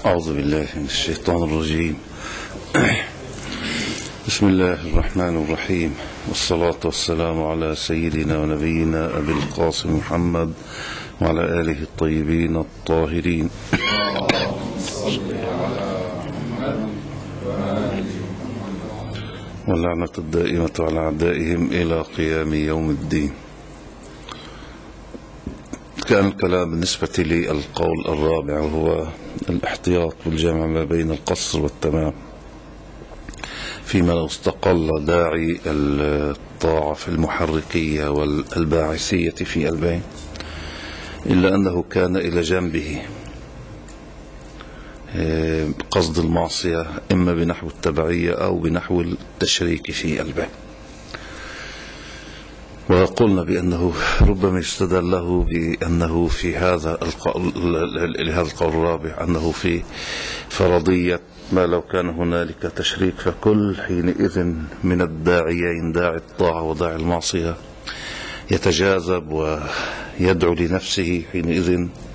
أعوذ بالله من الشيطان الرجيم. بسم الله الرحمن الرحيم، والصلاة والسلام على سيدنا ونبينا أبي القاسم محمد وعلى آله الطيبين الطاهرين. واللعنة الدائمة على أعدائهم إلى قيام يوم الدين. كان الكلام بالنسبة لي القول الرابع، وهو الاحتياط بالجمع ما بين القصر والتمام، فيما لو استقل داعي الطاعة في المحركية والباعثية في البين، إلا أنه كان إلى جنبه قصد المعصية، إما بنحو التبعية أو بنحو التشريك في البين. وقلنا بأنه ربما يستدل له بأنه في هذا القول الرابع أنه في فرضية ما لو كان هنالك تشريك، فكل حينئذ من الداعيين، داعي الطاعة وداعي المعصية، يتجاذب ويدعو لنفسه حينئذ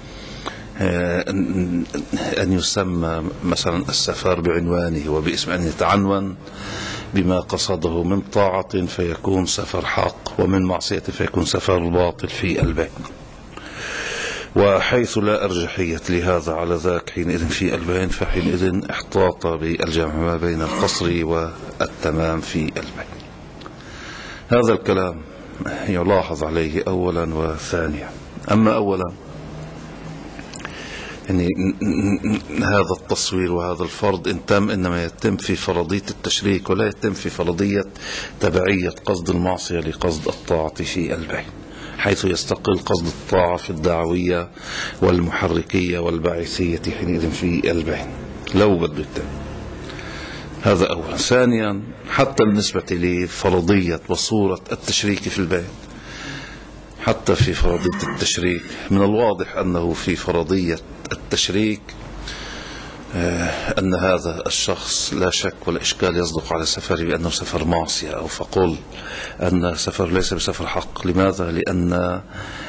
أن يسمى مثلا السفر بعنوانه وباسم، أن يتعنون بما قصده من طاعة فيكون سفر حق، ومن معصية فيكون سفر باطل في البين. وحيث لا أرجحية لهذا على ذاك حينئذ في البين، فحينئذ احتاط بالجمع ما بين القصر والتمام في البين. هذا الكلام يلاحظ عليه أولا وثانيا. أما أولا، يعني هذا التصوير وهذا الفرض إن تم إنما يتم في فرضية التشريك، ولا يتم في فرضية تبعية قصد المعصية لقصد الطاعة في البين، حيث يستقل قصد الطاعة في الدعوية والمحركية والباعثية حينئذ في البين لو بده يتم. هذا أولا. ثانيا، حتى بالنسبة لفرضية وصورة التشريك في البين، حتى في فرضية التشريك من الواضح أنه في فرضية التشريك أن هذا الشخص لا شك ولا إشكال يصدق على سفره بأنه سفر معصية، أو فقل أن سفر ليس بسفر حق. لماذا؟ لأن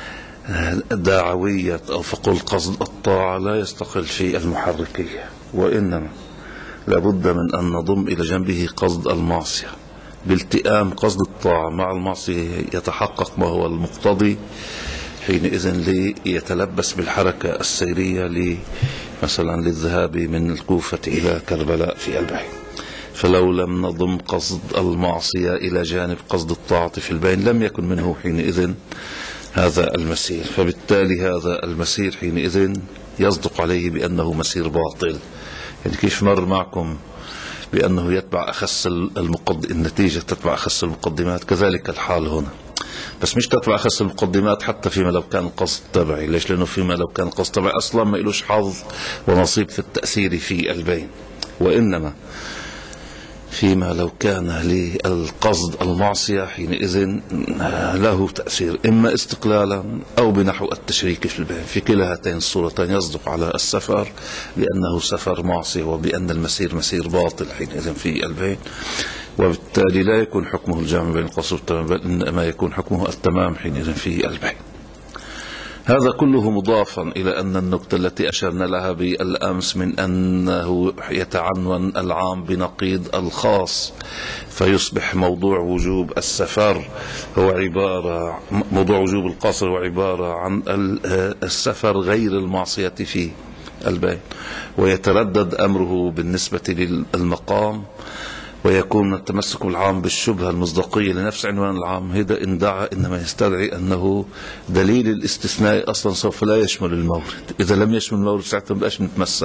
دعوية أو فقل قصد الطاعة لا يستقل في المحركية، وإنما لابد من أن نضم إلى جنبه قصد المعصية. بالتئام قصد الطاعة مع المعصية يتحقق ما هو المقتضي حينئذ ليتلبس بالحركة السيرية مثلا للذهاب من الكوفة إلى كربلاء في البين. فلو لم نضم قصد المعصية إلى جانب قصد الطاعة في البين لم يكن منه حينئذ هذا المسير، فبالتالي هذا المسير حينئذ يصدق عليه بأنه مسير باطل. يعني كيف مر معكم بأنه يتبع أخس النتيجة تتبع أخس المقدمات، كذلك الحال هنا، بس مش تتبع أخس المقدمات حتى فيما لو كان القصد تبعي. ليش؟ لأنه فيما لو كان القصد تبعي أصلا ما إلوش حظ ونصيب في التأثير في البين، وإنما فيما لو كان للقصد المعصية حينئذ له تأثير، إما استقلالا أو بنحو التشريك في البين. في كلا هاتين الصورتين يصدق على السفر بأنه سفر معصية، وبأن المسير مسير باطل حينئذ في البين، وبالتالي لا يكون حكمه الجمع بين القصر والتمام، بل إنما يكون حكمه التمام حينئذ في البين. هذا كله مضافا إلى أن النكتة التي أشرنا لها بالأمس من أنه يتعنون العام بنقيض الخاص، فيصبح موضوع وجوب السفر هو عبارة، موضوع وجوب القصر هو عبارة عن السفر غير المعصية في البين، ويتردد أمره بالنسبة للمقام، ويكون التمسك بالعام بالشبهة المصداقية لنفس عنوان العام. هذا إن دعا إنما يستدعي أنه دليل الاستثناء أصلا سوف لا يشمل المورد. إذا لم يشمل المورد ساعتها مبقاش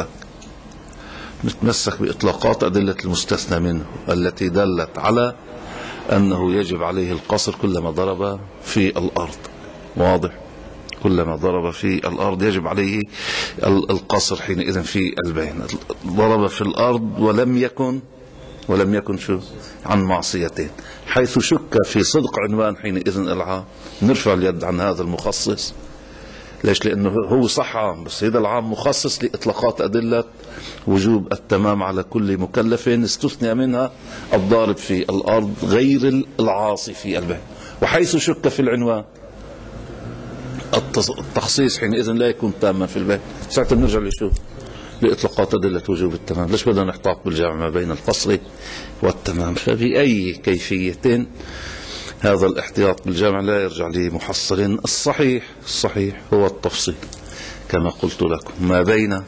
نتمسك بإطلاقات أدلة المستثنى منه التي دلت على أنه يجب عليه القصر كلما ضرب في الأرض. واضح؟ كلما ضرب في الأرض يجب عليه القصر حينئذ في البين. ضرب في الأرض ولم يكن شو عن معصيتين، حيث شك في صدق عنوان حينئذ العام نرفع اليد عن هذا المخصص. ليش؟ لأنه هو صح عام، بس هذا العام مخصص لإطلاقات أدلة وجوب التمام على كل مكلف، استثنى منها الضارب في الأرض غير العاصي في البين. وحيث شك في العنوان التخصيص حينئذ لا يكون تاما في البين. ساعة نرجع لشو بإطلاقات أدلة وجوب التمام. ليش بدنا نحتاط بالجمع ما بين القصر والتمام؟ فبأي كيفية هذا الاحتياط بالجمع لا يرجع لمحصل. الصحيح هو التفصيل كما قلت لكم ما بين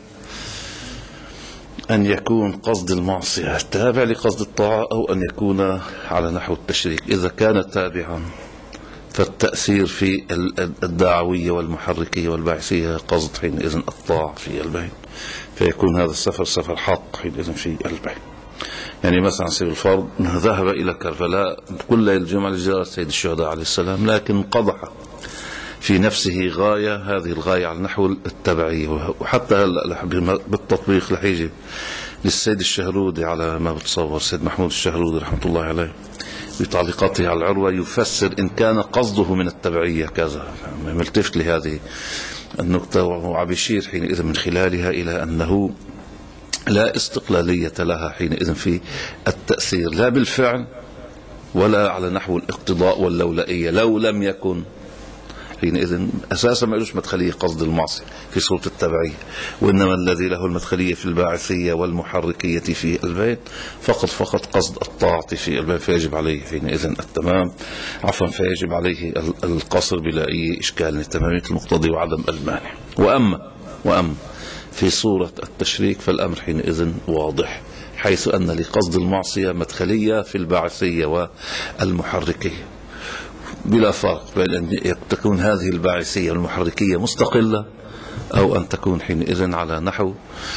أن يكون قصد المعصية تابع لقصد الطاعة أو أن يكون على نحو التشريك. إذا كان تابعا فالتأثير في الدعوية والمحركية والبعثية قصد حينئذ الطاعة في البين، فيكون هذا السفر سفر حق حينئذ في البين. يعني مثلا سيد الفرض ذهب إلى كربلاء كل الجمعة لزيارة سيد الشهداء عليه السلام، لكن قضح في نفسه غاية، هذه الغاية على نحو التبعية. وحتى بالتطبيق لحيجي للسيد الشهرودي على ما بتصور سيد محمود الشهرودي رحمة الله عليه بتعليقاته على العروة يفسر إن كان قصده من التبعية كذا. ملتفت لهذه النقطة وعم يشير حينئذ من خلالها إلى أنه لا استقلالية لها حينئذ في التأثير لا بالفعل ولا على نحو الاقتضاء واللولائية. لو لم يكن حينئذ أساسا ما يجوز مدخلية قصد المعصية في صورة التبعية، وإنما الذي له المدخلية في الباعثية والمحركية في البين فقط قصد الطاعة في البين، فيجب عليه حينئذ التمام فيجب عليه القصر بلا أي إشكال لتمامية المقتضي وعدم المانع. وأما في صورة التشريك فالأمر حينئذ واضح، حيث أن لقصد المعصية مدخلية في الباعثية والمحركية بلا فرق بين أن تكون هذه الباعثية والمحركية مستقلة أو أن تكون حينئذ على نحو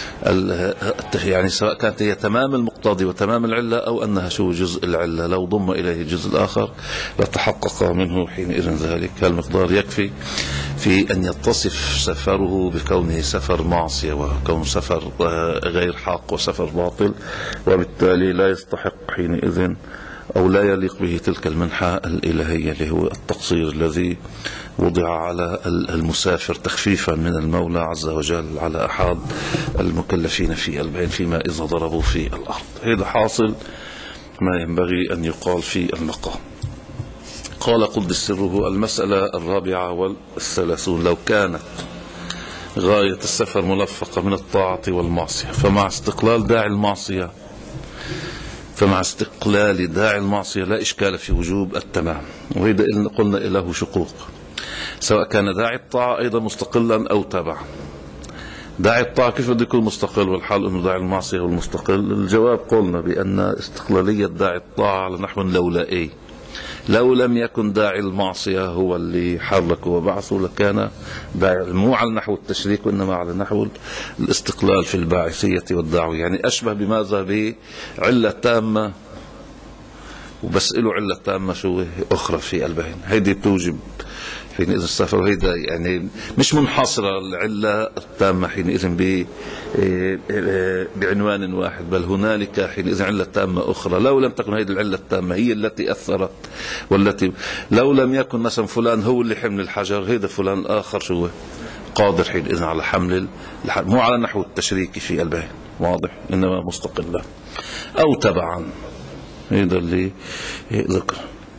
يعني سواء كانت هي تمام المقتضي وتمام العلة أو أنها جزء العلة. لو ضم إليه الجزء الآخر لتحقق منه حينئذ ذلك. المقدار يكفي في أن يتصف سفره بكونه سفر معصية وكون سفر غير حق وسفر باطل، وبالتالي لا يستحق حينئذ أو لا يليق به تلك المنحة الإلهية اللي هو التقصير الذي وضع على المسافر تخفيفا من المولى عز وجل على أحد المكلفين في البين فيما إذا ضربوا في الأرض. هذا حاصل ما ينبغي أن يقال في المقام. قال قدس سره المسألة 34 لو كانت غاية السفر ملفقة من الطاعة والمعصية فمع استقلال داعي المعصية لا إشكال في وجوب التمام. وإذا قلنا له شقوق، سواء كان داعي الطاعة أيضا مستقلا أو تبعا. داعي الطاعة كيف بده يكون مستقل والحال أنه داعي المعصية هو المستقل؟ الجواب قلنا بأن استقلالية داعي الطاعة على نحو لولائي. لو لم يكن داعي المعصية هو اللي حركه وبعثه لكان داعي مو على نحو التشريك وإنما على نحو الاستقلال في الباعثية والدعوة. يعني أشبه بماذا؟ بعلة تامة وبسأله علة تامة شو أخرى في البين، هيدي توجب حينئذ السفر. وهيدا يعني مش منحصرة العلة التامة حينئذ بعنوان واحد، بل هنالك حينئذ علة تامة أخرى. لو لم تكن هذه العلة التامة هي التي أثرت، والتي لو لم يكن مثلا فلان هو اللي حمل الحجر، هيدا فلان الآخر شو قادر حينئذ على حمل مو على نحو التشريك في البين، واضح، إنما مستقلا أو تبعا. هذا اللي ذكر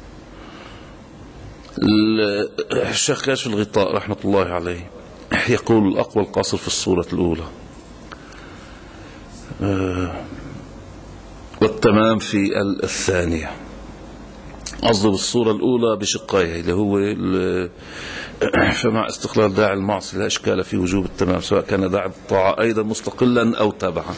الشيخ كاشف الغطاء رحمة الله عليه يقول الأقوى القصر في الصورة الأولى والتمام في الثانية. قصده بالصورة الأولى بشقائها اللي هو فمع استقلال داعي المعصية لا إشكال في وجوب التمام سواء كان داعي الطاعة أيضا مستقلا أو تبعا،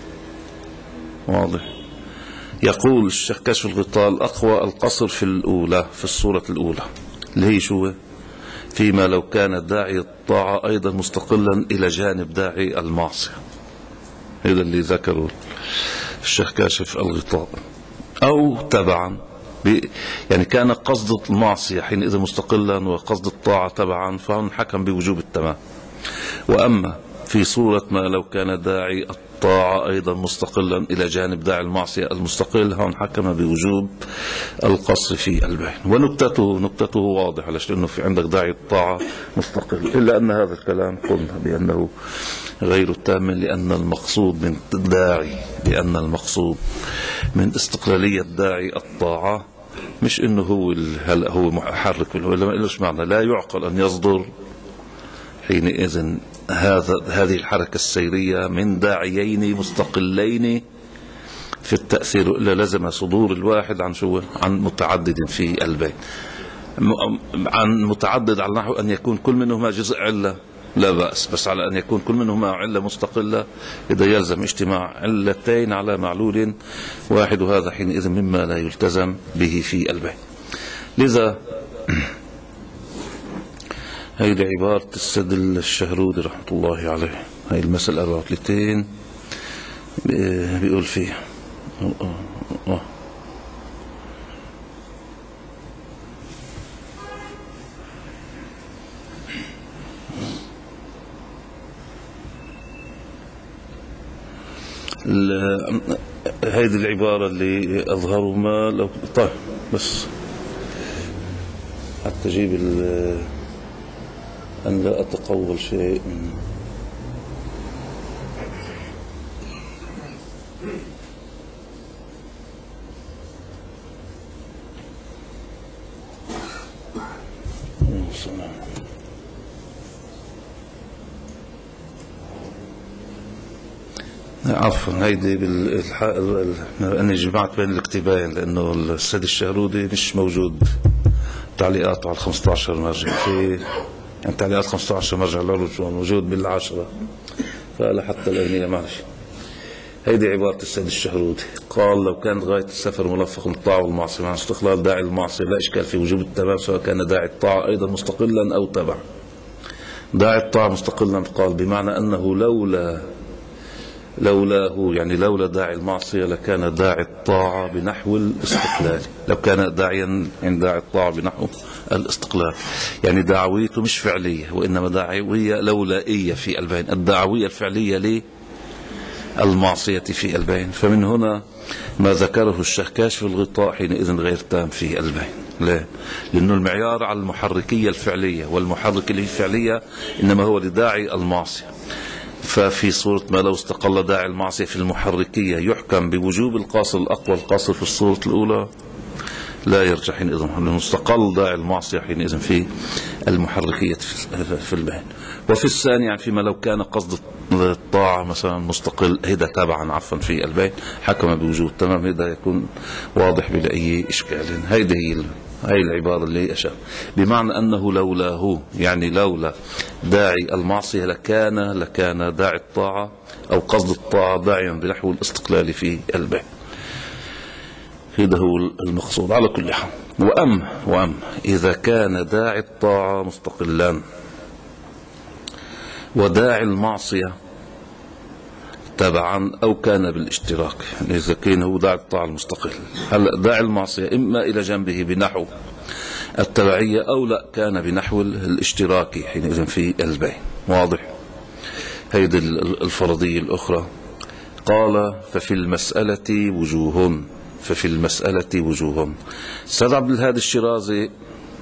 واضح. يقول الشيخ كاشف الغطاء الأقوى القصر في الأولى في الصورة الأولى اللي هي شو؟ فيما لو كان داعي الطاعة أيضا مستقلا إلى جانب داعي المعصية. هذا اللي ذكره الشيخ كاشف الغطاء. أو تبعا يعني كان قصد المعصية حينئذ مستقلا وقصد الطاعة تبعا فهون حكم بوجوب التمام. وأما في صورة ما لو كان داعي الطاعة أيضا مستقلا إلى جانب داعي المعصية المستقل هون حكم بوجوب القصر في البين. ونكتته واضحة لأنه في عندك داعي الطاعة مستقل، إلا أن هذا الكلام قلنا بأنه غير تام، لأن المقصود من الداعي بأن المقصود من استقلالية داعي الطاعة مش إنه هو محرك، ولا إيش معنى لا يعقل أن يصدر حينئذ هذه الحركة السيرية من داعيين مستقلين في التأثير، إلا لزم صدور الواحد عن متعدد في البين. عن متعدد على نحو أن يكون كل منهما جزء علة لا بأس، بس على أن يكون كل منهما علة مستقلة إذا يلزم اجتماع علتين على معلول واحد، وهذا حينئذ مما لا يلتزم به في البين. لذا هي عبارة السد الشهرودي رحمة الله عليه، هي المسألة 34 بيقول فيها هذه العبارة اللي أظهروا ما لو طيب بس حتى أجيب أن لا أتقول شيء. عفوا هيدي أنا جمعت بين الاكتبين لأنه السيد الشهرودي مش موجود تعليقاته على 15 مرجع في، يعني تعليقات 15 مرجع للرجوع موجود بالعشرة، فلا حتى الأغنية معلش. هيدي عبارة السيد الشهرودي، قال: لو كانت غاية السفر ملفق بالطاعة والمعصية مع استقلال داعي المعصية لا إشكال في وجوب التمام، سواء كان داعي الطاعة أيضا مستقلا أو تبع. داعي الطاعة مستقلا قال بمعنى أنه لولاه، يعني لولا داعي المعصية لكان داعي الطاعة بنحو الاستقلال، لو كان داعيا عند داعي الطاعة بنحو الاستقلال، يعني دعويته مش فعلية وإنما دعوية لولائية في البين، الدعوية الفعلية للمعصية في البين. فمن هنا ما ذكره الشهكاش في الغطاء حينئذ غير تام في البين. ليه؟ لأنه المعيار على المحركية الفعلية، والمحرك الفعلية إنما هو لداعي المعصية. ففي صورة ما لو استقل داعي المعصية في المحركية يحكم بوجوب القاصر الأقوى، القاصر في الصورة الأولى لا يرجع حينئذ، لأنه استقل داعي المعصية حينئذ في المحركية في البين. وفي الثاني يعني فيما لو كان قصد الطاعة مثلا مستقل هذا تبعا عفوا في البين حكم بوجوب تمام، هذا يكون واضح بلا أي إشكال. هي العبارة اللي أشار بمعنى أنه لولاه، يعني لولا داعي المعصية لكان داعي الطاعة أو قصد الطاعة داعيا بنحو الاستقلال في البين. هذا هو المقصود على كل حال. وأم إذا كان داعي الطاعة مستقلا وداعي المعصية تبعا أو كان بالاشتراك، يعني إذا كان هو داعي الطاعة المستقل، هلا داعي المعصية إما إلى جنبه بنحو التبعية أو لا كان بنحو الاشتراك حينئذ في البين. واضح؟ هيدي الفرضية الأخرى. قال: ففي المسألة وجوه. سيد عبد الهادي الشيرازي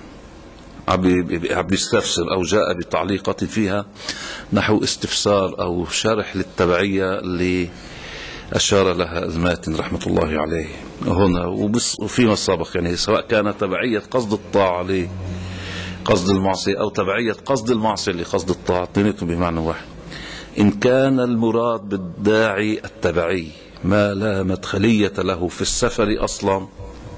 عم يستفسر أو جاء بتعليقة فيها نحو استفسار أو شرح للتبعية اللي أشار لها الماتن رحمة الله عليه هنا وفيما سبق، يعني سواء كان تبعية قصد الطاعة لقصد المعصية أو تبعية قصد المعصية لقصد الطاعة، اثنيناتهم بمعنى واحد. إن كان المراد بالداعي التبعي ما لا مدخلية له في السفر أصلا،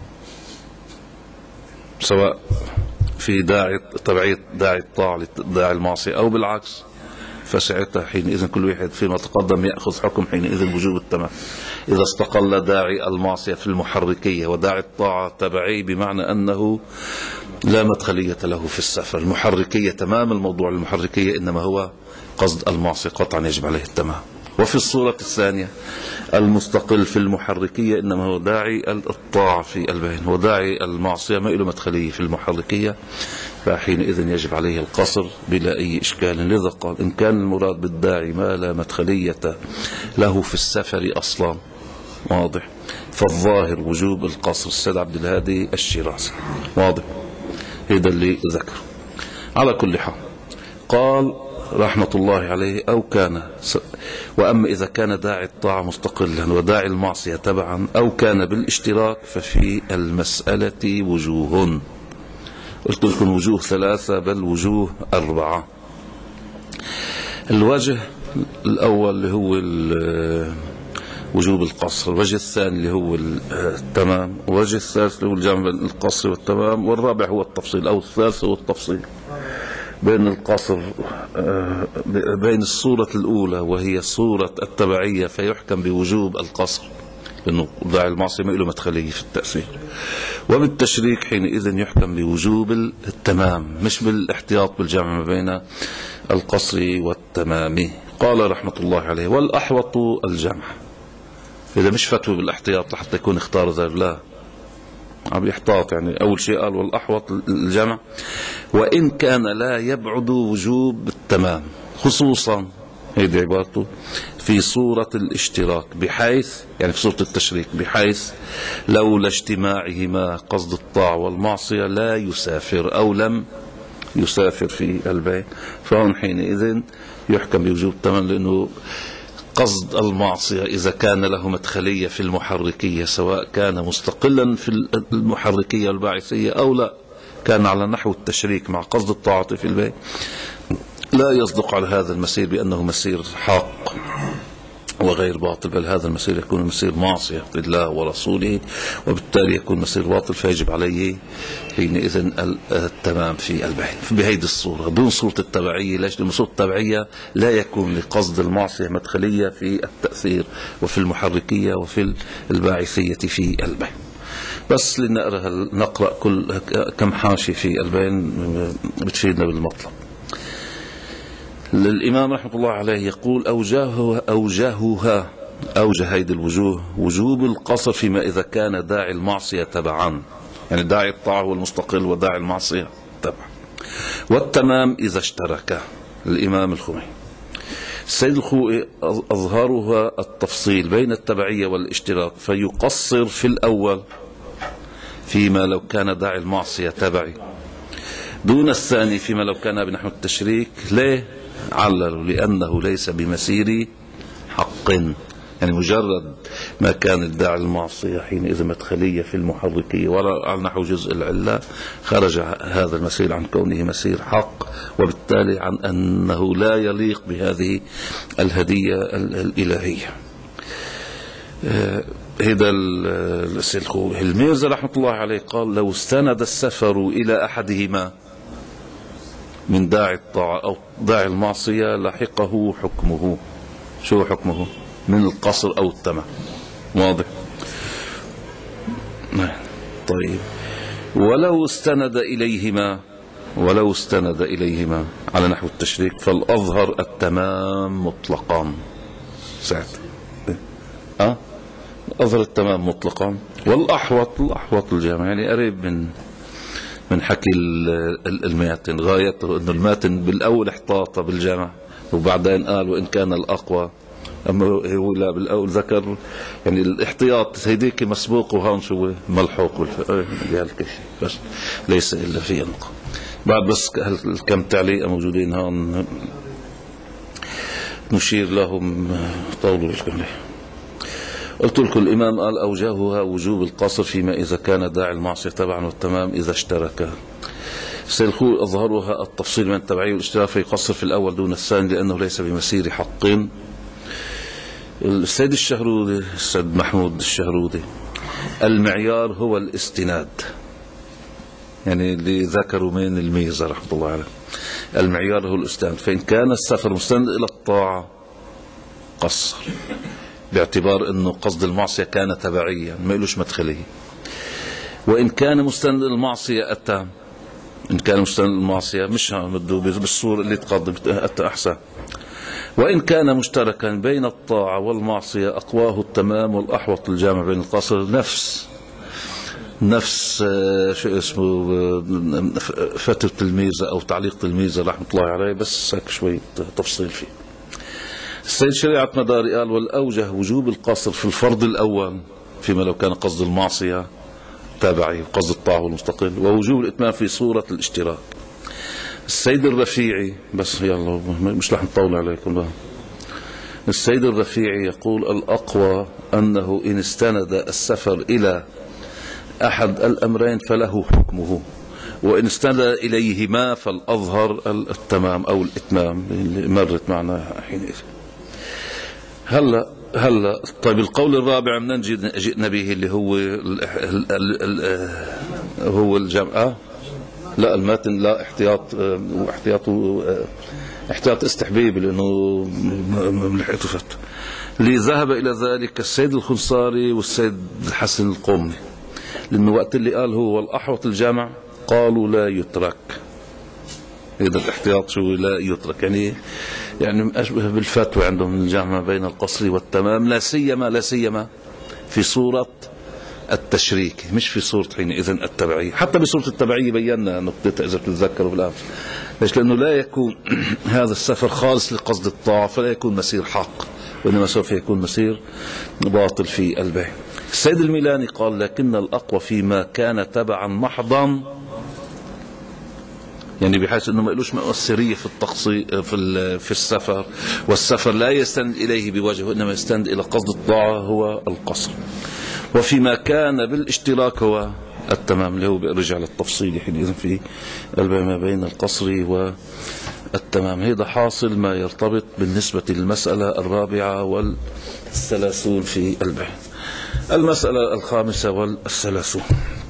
سواء في تبعية داعي الطاعة لداعي المعصية أو بالعكس، فساعتها حينئذ كل واحد فيما تقدم يأخذ حكم حينئذ وجوب التمام. إذا استقل داعي المعصية في المحركية وداعي الطاعة تبعي بمعنى أنه لا مدخلية له في السفر، المحركية تمام الموضوع المحركية إنما هو قصد المعصية قطعا يجب عليه التمام. وفي الصورة الثانية المستقل في المحركية إنما هو داعي الطاعة في البين، وداعي المعصية ما له مدخلية في المحركية، فحينئذ يجب عليه القصر بلا أي إشكال. لذا قال: إن كان المراد بالداعي ما لا مدخلية له في السفر أصلا، واضح، فالظاهر وجوب القصر. السيد عبد الهادي الشيرازي واضح، هذا اللي ذكر. على كل حال قال رحمة الله عليه: أو كان وأما إذا كان داعي الطاعة مستقلا وداعي المعصية تبعا أو كان بالاشتراك ففي المسألة وجوه. قلت لكم وجوه 3 بل وجوه 4. الوجه الأول اللي هو وجوب القصر، الوجه الثاني اللي هو التمام، والوجه الثالث اللي هو الجمع بين القصر والتمام، والرابع هو التفصيل، أو الثالث هو التفصيل بين القصر بين الصورة الأولى وهي صورة التبعية فيحكم بوجوب القصر لأنه ضاع المعصية ما له مدخلية في التأثير، وبالتشريك حينئذ يحكم بوجوب التمام مش بالاحتياط بالجمع ما بين القصر والتمام. قال رحمة الله عليه: والأحوط الجمع. إذا مش فتوى بالاحتياط لحتى يكون اختار ذلك، لا عم يحتاط، يعني أول شيء قال والأحوط الجمع، وإن كان لا يبعد وجوب التمام، خصوصا هيدي عبارته في صورة الاشتراك، بحيث يعني في صورة التشريك، بحيث لولا اجتماعهما قصد الطاعة والمعصية لا يسافر أو لم يسافر في البين، فهم حينئذ يحكم بوجوب التمام، لأنه قصد المعصية إذا كان له مدخلية في المحركية سواء كان مستقلا في المحركية الباعثية أو لا، كان على نحو التشريك مع قصد الطاعة في البيت، لا يصدق على هذا المسير بأنه مسير حق وغير باطل، بل هذا المسير يكون مسير معصية لله ورسوله، وبالتالي يكون مسير باطل، فيجب عليه حينئذ التمام في البين بهيدي الصورة دون صورة التبعية. ليش؟ لأن صورة التبعية لا يكون لقصد المعصية مدخلية في التأثير وفي المحركية وفي الباعثية في البين. بس نقرأ كم حاشي في البين بتفيدنا بالمطلب. للإمام رحمة الله عليه يقول: أوجه هيدي الوجوه وجوب القصر فيما إذا كان داعي المعصية تبعا، يعني داعي الطاعة هو المستقل وداعي المعصية تبع، والتمام إذا اشترك. الإمام الخميني السيد الخوئي أظهرها التفصيل بين التبعية والاشتراك، فيقصر في الأول فيما لو كان داعي المعصية تبعي، دون الثاني فيما لو كان بنحو التشريك. ليه؟ عللوا: لأنه ليس بمسير حق، يعني مجرد ما كان الداعي المعصية حينئذ مدخلية في المحركية ولا على نحو جزء العلة، خرج هذا المسير عن كونه مسير حق، وبالتالي عن أنه لا يليق بهذه الهدية الإلهية. هذا الميرزا رحمة الله عليه قال: لو استند السفر إلى أحدهما من داعي الطاعة أو داعي المعصية لحقه حكمه. شو حكمه؟ من القصر أو التمام. واضح؟ طيب، ولو استند إليهما على نحو التشريك فالأظهر التمام مطلقا. ساعتها أظهر التمام مطلقا، والأحوط الجامع، يعني قريب من حكي الماتن، غايته أنه الماتن بالأول احتاط بالجمع وبعدين قال وإن كان الأقوى، أما هو لا بالأول ذكر يعني الاحتياط هيديك مسبوق وهون شو ملحوق بس ليس إلا في أنقى. بعد بس كم تعليق موجودين هون نشير لهم طولوا الكلام. قلت لكم الإمام قال: أوجهها وجوب القصر فيما إذا كان داعي المعصية تبعا والتمام إذا اشترك. السيد الخوئي أظهرها التفصيل من التبعية والاشتراك، فيقصر في الأول دون الثاني لأنه ليس بمسير حق. السيد الشهرودي، السيد محمود الشهرودي: المعيار هو الاستناد، يعني اللي ذكروا من الميزة رحمة الله عليه، المعيار هو الاستناد، فإن كان السفر مستند إلى الطاعة قصر باعتبار أنه قصد المعصية كان تبعيا ما يلوش مدخليه، وإن كان مستند المعصية أتى، إن كان مستند المعصية مش بالصورة اللي تقدم أتى أحسن، وإن كان مشتركا بين الطاعة والمعصية أقواه التمام، والأحوط الجامع بين القصر. نفس شو اسمه فتوى الميزة أو تعليق الميزة رحمة الله عليه، بس هيك شوي تفصيل فيه. السيد شريعة مداري قال: والأوجه وجوب القصر في الفرض الأول فيما لو كان قصد المعصية تابعي وقصد الطاعة والمستقل، ووجوب الإتمام في صورة الاشتراك. السيد الرفيعي، بس يلا مش رح نطول عليكم بقى. السيد الرفيعي يقول: الأقوى أنه إن استند السفر إلى أحد الأمرين فله حكمه، وإن استند إليهما فالأظهر التمام أو الإتمام اللي مرت معنا حينئذ. هلا طيب القول الرابع من جئنا به اللي هو الجمع. لا الماتن لا احتياط استحبيب لأنه ملحقته فت. اللي ذهب إلى ذلك السيد الخنصاري والسيد الحسن القومي، لأنه وقت اللي قال هو والأحوط الجمع قالوا لا يترك. هذا الاحتياط شو لا يترك يعني أشبه بالفتوى عندهم الجمع بين القصر والتمام، لا سيما في صورة التشريك، مش في صورة حينئذ التبعية. حتى بصورة التبعية بينا نقطة إذا تتذكروا بالأمس. ليش؟ لأنه لا يكون هذا السفر خالص لقصد الطاعة، فلا يكون مسير حق، وإنما سوف يكون مسير باطل في البيع. السيد الميلاني قال لكن الأقوى فيما كان تبعا محضا، يعني بحيث انه ما لهش مؤثريه في التقصير في السفر، والسفر لا يستند اليه بوجهه انما يستند الى قصد الطاعه هو القصر. وفيما كان بالاشتراك هو التمام، اللي هو بيرجع للتفصيل حينئذ في ما بين القصر والتمام. هذا حاصل ما يرتبط بالنسبه للمساله الرابعه والثلاثون في البحث. المساله الخامسه والثلاثون،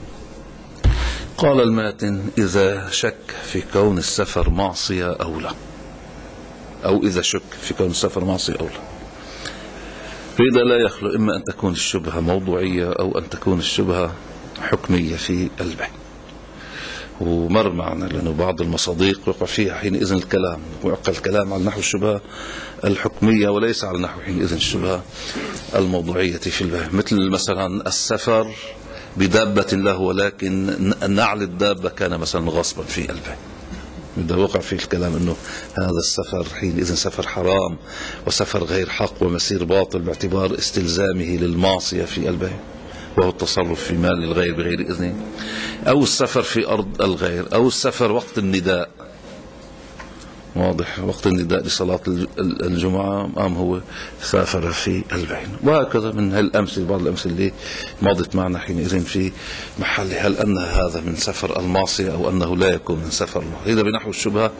قال الماتن إذا شك في كون السفر معصية أو لا، أو إذا شك في كون السفر معصية أو لا، فإذا لا يخلو إما أن تكون الشبهة موضوعية أو أن تكون الشبهة حكمية في البحث. ومر معنا لأنه بعض المصادق وقع فيها حينئذ الكلام، وقع الكلام على نحو الشبهة الحكمية وليس على نحو حينئذ الشبهة الموضوعية في البحث. مثل مثلا السفر بدابة له ولكن نعل الدابة كان مثلا غصبا في البيع، إذا وقع فيه الكلام أنه هذا السفر حينئذ سفر حرام وسفر غير حق ومسير باطل باعتبار استلزامه للمعصية في البيع، وهو التصرف في مال الغير بغير إذنه، أو السفر في أرض الغير، أو السفر وقت النداء، واضح، وقت النداء لصلاة الجمعة قام هو سافر في البين. وهكذا من هالأمثلة، بعض الأمثلة اللي مضت معنا حينئذ في محل هل أن هذا من سفر المعصية أو أنه لا يكون من سفر المعصية. إذا بنحو الشبهة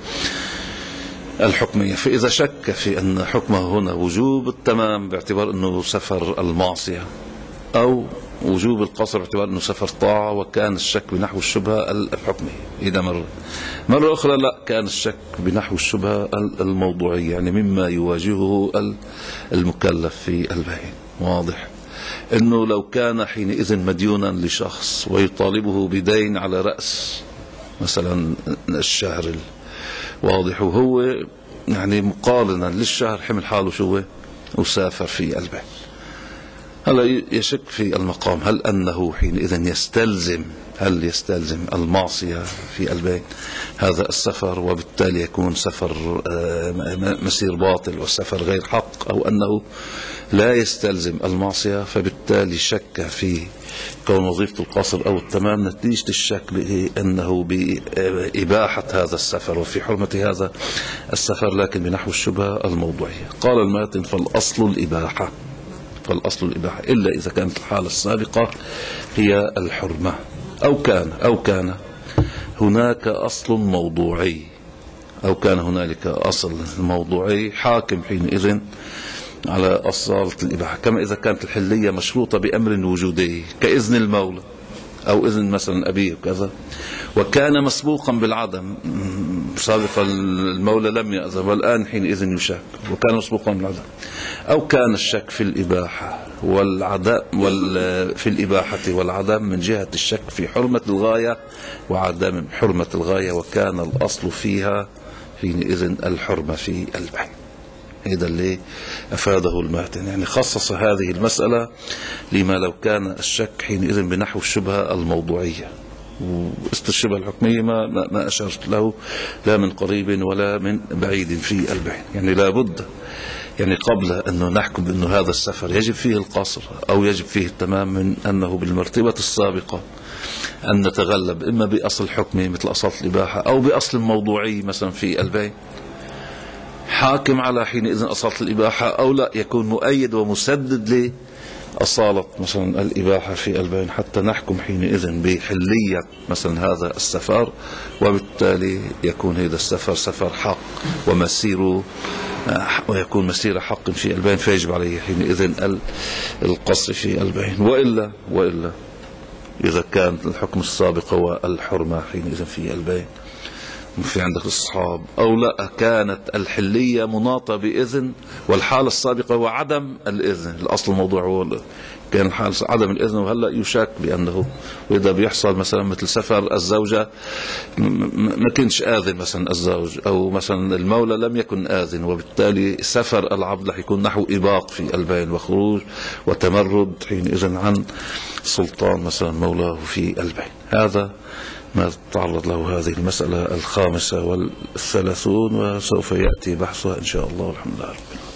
الحكمية، فإذا شك في أن حكمه هنا وجوب التمام باعتبار أنه سفر المعصية، أو وجوب القصر باعتبار أنه سفر طاعة، وكان الشك بنحو الشبهة الحكمية. إذا مرة أخرى لا، كان الشك بنحو الشبهة الموضوعية، يعني مما يواجهه المكلف في البيع. واضح أنه لو كان حينئذ مديونا لشخص ويطالبه بدين على رأس مثلا الشهر، واضح، وهو يعني مقارنا للشهر حمل حاله شو وسافر في البيع، هلا يشك في المقام هل أنه حينئذ يستلزم المعصية في البيت هذا السفر، وبالتالي يكون سفر مسير باطل والسفر غير حق، أو أنه لا يستلزم المعصية، فبالتالي شك في كون وظيفة القصر أو التمام نتيجة الشك بأنه بإباحة هذا السفر وفي حرمة هذا السفر، لكن بنحو الشبهة الموضوعية. قال الماتن فالأصل الإباحة إلا إذا كانت الحالة السابقة هي الحرمة، أو كان هناك أصل موضوعي، أو كان هنالك أصل موضوعي حاكم حينئذ على أصالة الإباحة، كما إذا كانت الحلية مشروطة بأمر وجودي كإذن المولى أو إذن مثلا أبيه وكذا، وكان مسبوقا بالعدم، سابقا المولى لم يأذن والآن حينئذ يشك، وكان مسبوقا بالعدم. أو كان الشك في الإباحة والعدم في الإباحة والعدم من جهة الشك في حرمة الغاية وعدم حرمة الغاية، وكان الأصل فيها حينئذ الحرمة في البيع. هذا اللي أفاده الماتن، يعني خصص هذه المسألة لما لو كان الشك حينئذ بنحو الشبهة الموضوعية، والشبهة الحكمية ما أشرت له لا من قريب ولا من بعيد في البيع. يعني لابد يعني قبل أنه نحكم بأنه هذا السفر يجب فيه القصر أو يجب فيه التمام، من أنه بالمرتبة السابقة أن نتغلب إما بأصل حكمي مثل أصل الإباحة أو بأصل موضوعي مثلا في البيع حاكم على حينئذ أصل الإباحة، أو لا يكون مؤيد ومسدد أصالة مثلا الإباحة في البين حتى نحكم حينئذ بحلية مثلا هذا السفر، وبالتالي يكون هذا السفر سفر حق ومسيره ويكون مسير حق في البين، فيجب عليه حينئذ القصر في البين. وإلا إذا كان الحكم السابق هو الحرمة حينئذ في البين في عندك الصحاب، أو لا كانت الحلية مناطة بإذن والحالة السابقة هو عدم الإذن. الأصل الموضوع هو كان الحال عدم الإذن، وهلأ يشك بأنه وإذا بيحصل مثلا مثل سفر الزوجة ما كنش آذن مثلا الزوج، أو مثلا المولى لم يكن آذن، وبالتالي سفر العبد رح يكون نحو إباق في البين وخروج وتمرد حينئذ عن سلطان مثلا مولاه في البين. هذا ما تعرض له هذه المسألة 35، وسوف يأتي بحثها إن شاء الله والحمد لله.